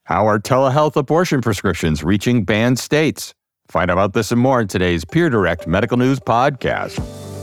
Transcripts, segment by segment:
How are telehealth abortion prescriptions reaching banned states? Find out about this and more in today's Peer Direct Medical News Podcast.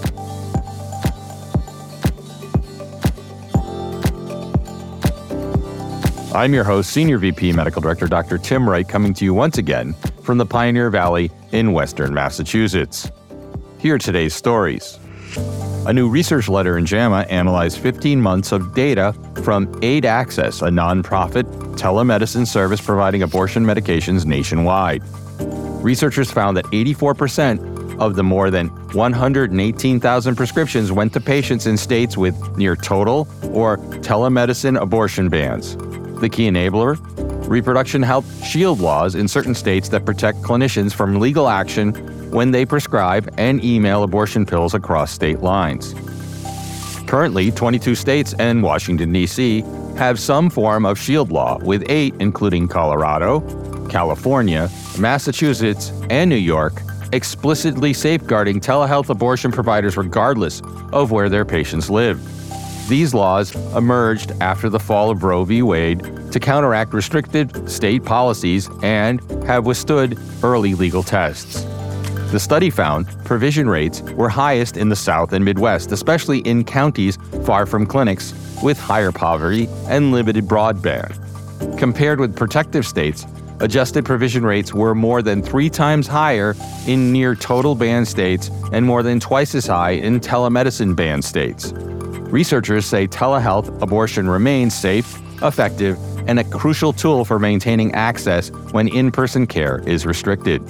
I'm your host, Senior VP Medical Director Dr. Tim Wright, coming to you once again from the Pioneer Valley in Western Massachusetts. Here are today's stories. A new research letter in JAMA analyzed 15 months of data from Aid Access, a nonprofit telemedicine service providing abortion medications nationwide. Researchers found that 84% of the more than 118,000 prescriptions went to patients in states with near total or telemedicine abortion bans. The key enabler? Reproduction health shield laws in certain states that protect clinicians from legal action when they prescribe and email abortion pills across state lines. Currently, 22 states and Washington, D.C. have some form of shield law, with 8, including Colorado, California, Massachusetts, and New York, explicitly safeguarding telehealth abortion providers regardless of where their patients live. These laws emerged after the fall of Roe v. Wade to counteract restricted state policies and have withstood early legal tests. The study found provision rates were highest in the South and Midwest, especially in counties far from clinics with higher poverty and limited broadband. Compared with protective states, adjusted provision rates were more than 3 times higher in near total ban states and more than twice as high in telemedicine ban states. Researchers say telehealth abortion remains safe, effective, and a crucial tool for maintaining access when in-person care is restricted.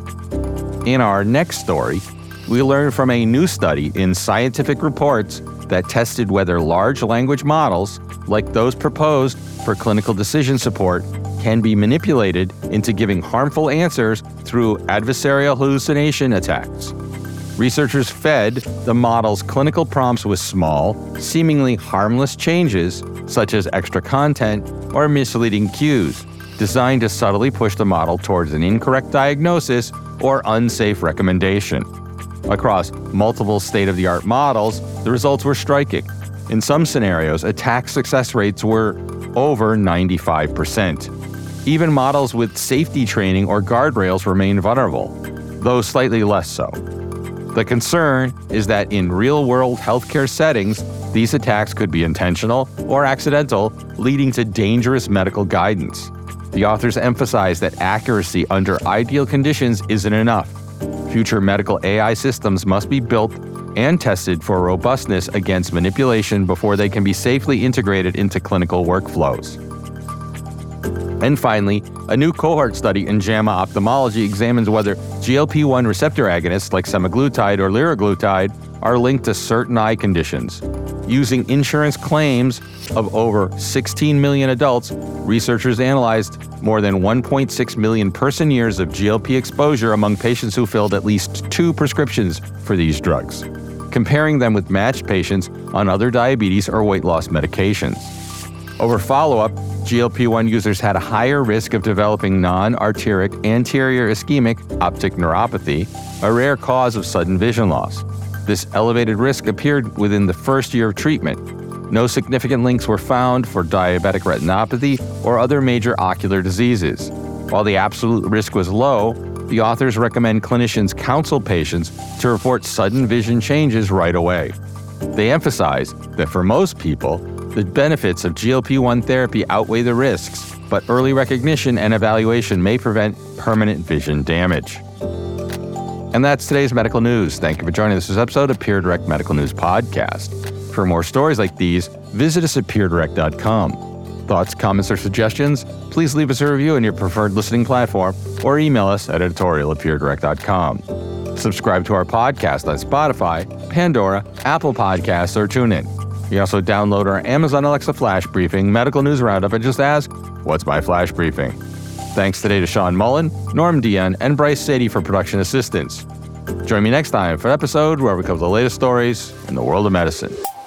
In our next story, we learn from a new study in Scientific Reports that tested whether large language models, like those proposed for clinical decision support, can be manipulated into giving harmful answers through adversarial hallucination attacks. Researchers fed the model's clinical prompts with small, seemingly harmless changes, such as extra content or misleading cues, designed to subtly push the model towards an incorrect diagnosis or unsafe recommendation. Across multiple state-of-the-art models, the results were striking. In some scenarios, attack success rates were over 95%. Even models with safety training or guardrails remain vulnerable, though slightly less so. The concern is that in real-world healthcare settings, these attacks could be intentional or accidental, leading to dangerous medical guidance. The authors emphasize that accuracy under ideal conditions isn't enough. Future medical AI systems must be built and tested for robustness against manipulation before they can be safely integrated into clinical workflows. And finally, a new cohort study in JAMA Ophthalmology examines whether GLP-1 receptor agonists like semaglutide or liraglutide are linked to certain eye conditions. Using insurance claims of over 16 million adults, researchers analyzed more than 1.6 million person-years of GLP exposure among patients who filled at least 2 prescriptions for these drugs, comparing them with matched patients on other diabetes or weight loss medications. Over follow-up, GLP-1 users had a higher risk of developing non-arteritic anterior ischemic optic neuropathy, a rare cause of sudden vision loss. This elevated risk appeared within the first year of treatment. No significant links were found for diabetic retinopathy or other major ocular diseases. While the absolute risk was low, the authors recommend clinicians counsel patients to report sudden vision changes right away. They emphasize that for most people, the benefits of GLP-1 therapy outweigh the risks, but early recognition and evaluation may prevent permanent vision damage. And that's today's medical news. Thank you for joining this episode of Peer Direct Medical News Podcast. For more stories like these, visit us at peerdirect.com. Thoughts, comments, or suggestions? Please leave us a review in your preferred listening platform or email us at editorial@peerdirect.com. Subscribe to our podcast on Spotify, Pandora, Apple Podcasts, or TuneIn. You can also download our Amazon Alexa Flash Briefing Medical News Roundup and just ask, "What's my Flash Briefing?" Thanks today to Sean Mullen, Norm Dion, and Bryce Sadie for production assistance. Join me next time for an episode where we cover the latest stories in the world of medicine.